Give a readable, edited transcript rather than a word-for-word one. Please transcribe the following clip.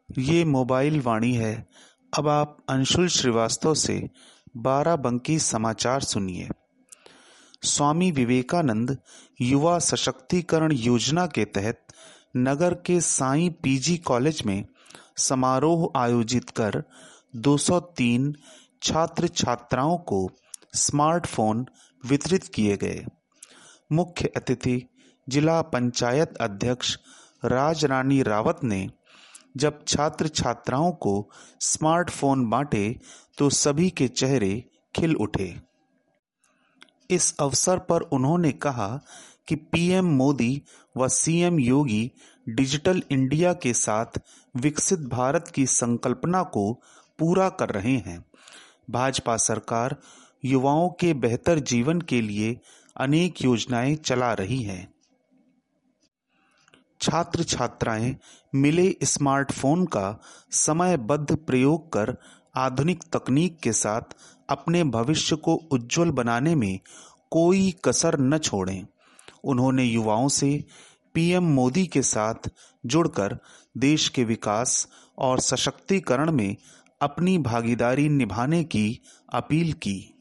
ये मोबाइल वाणी है। अब आप अंशुल श्रीवास्तव से बाराबंकी समाचार सुनिए। स्वामी विवेकानंद युवा सशक्तिकरण योजना के तहत नगर के साईं पीजी कॉलेज में समारोह आयोजित कर 203 छात्र छात्राओं को स्मार्टफोन वितरित किए गए। मुख्य अतिथि जिला पंचायत अध्यक्ष राजरानी रावत ने जब छात्र छात्राओं को स्मार्टफोन बांटे तो सभी के चेहरे खिल उठे। इस अवसर पर उन्होंने कहा कि पीएम मोदी व सीएम योगी डिजिटल इंडिया के साथ विकसित भारत की संकल्पना को पूरा कर रहे हैं। भाजपा सरकार युवाओं के बेहतर जीवन के लिए अनेक योजनाएं चला रही है। छात्र छात्राएं मिले स्मार्टफोन का समयबद्ध प्रयोग कर आधुनिक तकनीक के साथ अपने भविष्य को उज्जवल बनाने में कोई कसर न छोड़ें। उन्होंने युवाओं से पीएम मोदी के साथ जुड़कर देश के विकास और सशक्तिकरण में अपनी भागीदारी निभाने की अपील की।